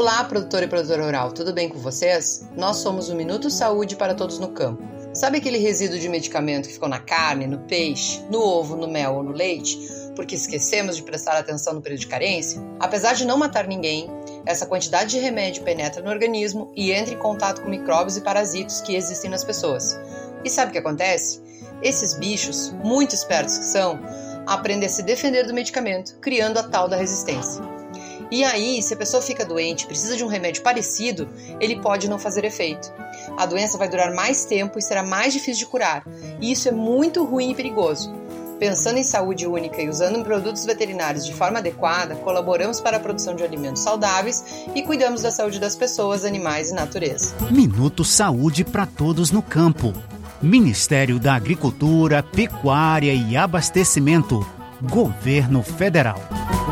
Olá, produtor e produtora rural, tudo bem com vocês? Nós somos o Minuto Saúde para Todos no Campo. Sabe aquele resíduo de medicamento que ficou na carne, no peixe, no ovo, no mel ou no leite, porque esquecemos de prestar atenção no período de carência? Apesar de não matar ninguém, essa quantidade de remédio penetra no organismo e entra em contato com micróbios e parasitos que existem nas pessoas. E sabe o que acontece? Esses bichos, muito espertos que são, aprendem a se defender do medicamento, criando a tal da resistência. E aí, se a pessoa fica doente e precisa de um remédio parecido, ele pode não fazer efeito. A doença vai durar mais tempo e será mais difícil de curar. E isso é muito ruim e perigoso. Pensando em saúde única e usando produtos veterinários de forma adequada, colaboramos para a produção de alimentos saudáveis e cuidamos da saúde das pessoas, animais e natureza. Minuto Saúde para Todos no Campo. Ministério da Agricultura, Pecuária e Abastecimento. Governo Federal.